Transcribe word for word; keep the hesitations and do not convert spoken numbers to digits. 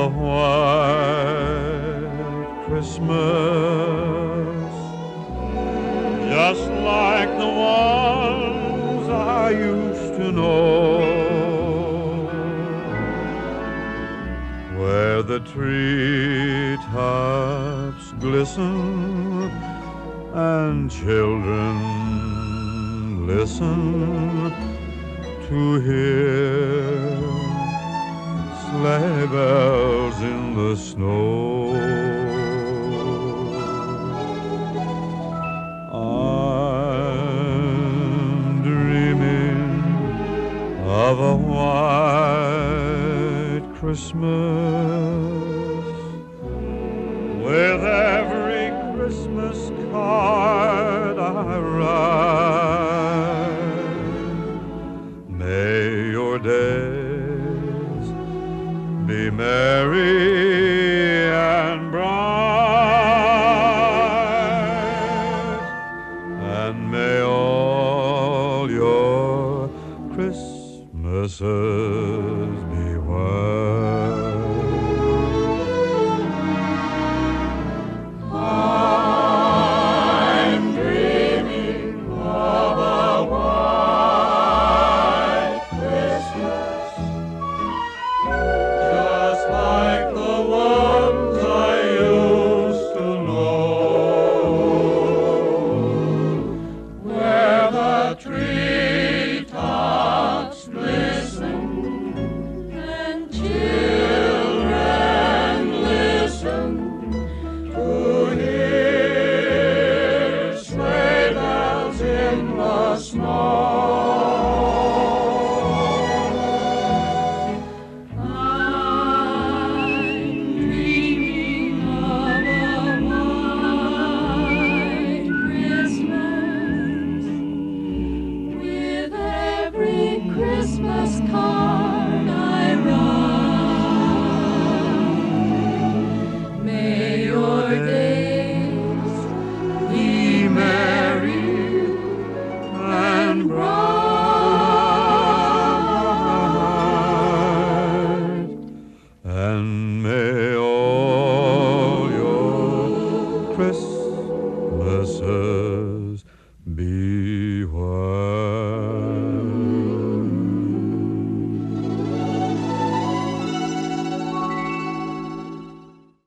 a white Christmas, just like the ones I used to know, where the treetops glisten and children listen to hear sleigh bells in the snow. I'm dreaming of a white Christmas, with every Christmas card I write. May your days be merry and bright, and may all your Christmases be white. I'm dreaming of a white Christmas, just like the ones I used to know, where the treetops glisten and children listen to hear sleigh bells in the snow. I'm dreaming of a white Christmas, with every Christmas card I write. May your days be merry and bright, And may all